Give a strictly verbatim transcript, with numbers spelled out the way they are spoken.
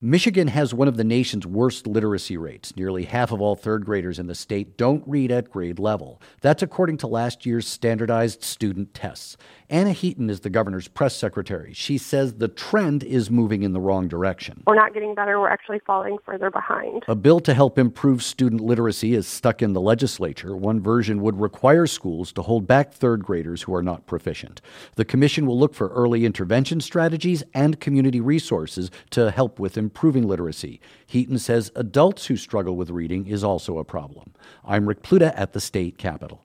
Michigan has one of the nation's worst literacy rates. Nearly half of all third graders in the state don't read at grade level. That's according to last year's standardized student tests. Anna Heaton is the governor's press secretary. She says the trend is moving in the wrong direction. We're not getting better. We're actually falling further behind. A bill to help improve student literacy is stuck in the legislature. One version would require schools to hold back third graders who are not proficient. The commission will look for early intervention strategies and community resources to help with improving literacy. Heaton says adults who struggle with reading is also a problem. I'm Rick Pluta at the state capitol.